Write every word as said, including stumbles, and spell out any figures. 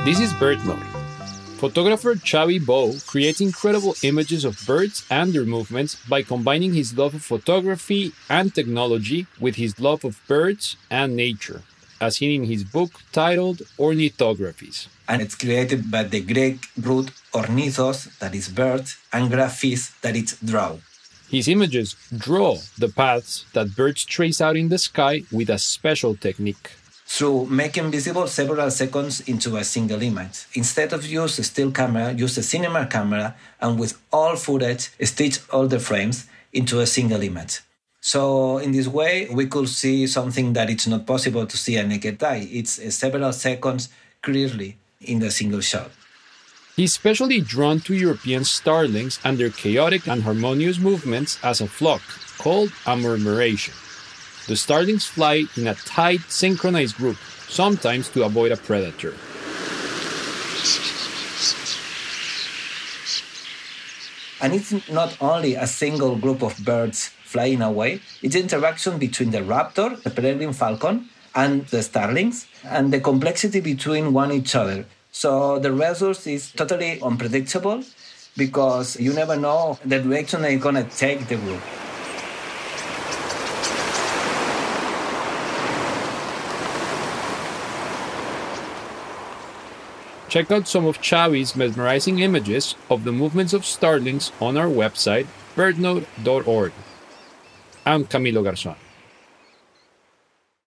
This is BirdNote. Photographer Xavi Bou creates incredible images of birds and their movements by combining his love of photography and technology with his love of birds and nature, as seen in his book titled Ornithographies. And it's created by the Greek root ornithos, that is birds, and graphis, that is draw. His images draw the paths that birds trace out in the sky with a special technique. Through making visible several seconds into a single image. Instead of use a still camera, use a cinema camera, and with all footage, stitch all the frames into a single image. So in this way, we could see something that it's not possible to see a naked eye. It's uh, several seconds clearly in the single shot. He's especially drawn to European starlings and their chaotic and harmonious movements as a flock, called a murmuration. The starlings fly in a tight, synchronized group, sometimes to avoid a predator. And it's not only a single group of birds flying away, it's the interaction between the raptor, the peregrine falcon, and the starlings, and the complexity between one each other. So the result is totally unpredictable because you never know the direction they're going to take the group. Check out some of Xavi's mesmerizing images of the movements of starlings on our website, birdnote dot org. I'm Camilo Garzón.